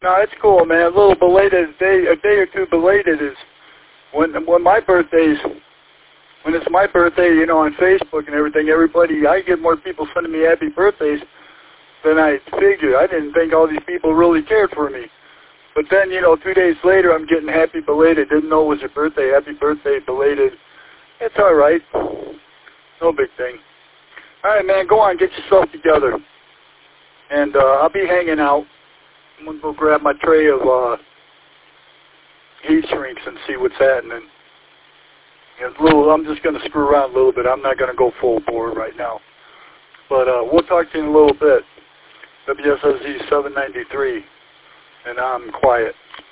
No, it's cool, man. A little belated, a day or two belated is when my birthday's, when it's my birthday, you know, on Facebook and everything, I get more people sending me happy birthdays than I figured. I didn't think all these people really cared for me. But then, you know, 2 days later, I'm getting happy belated. Didn't know it was your birthday. Happy birthday belated. It's all right. No big thing. All right, man, go on. Get yourself together. And I'll be hanging out. I'm going to go grab my tray of heat shrinks and see what's happening. I'm just going to screw around a little bit. I'm not going to go full bore right now. But we'll talk to you in a little bit. WSSZ 793. And I'm quiet.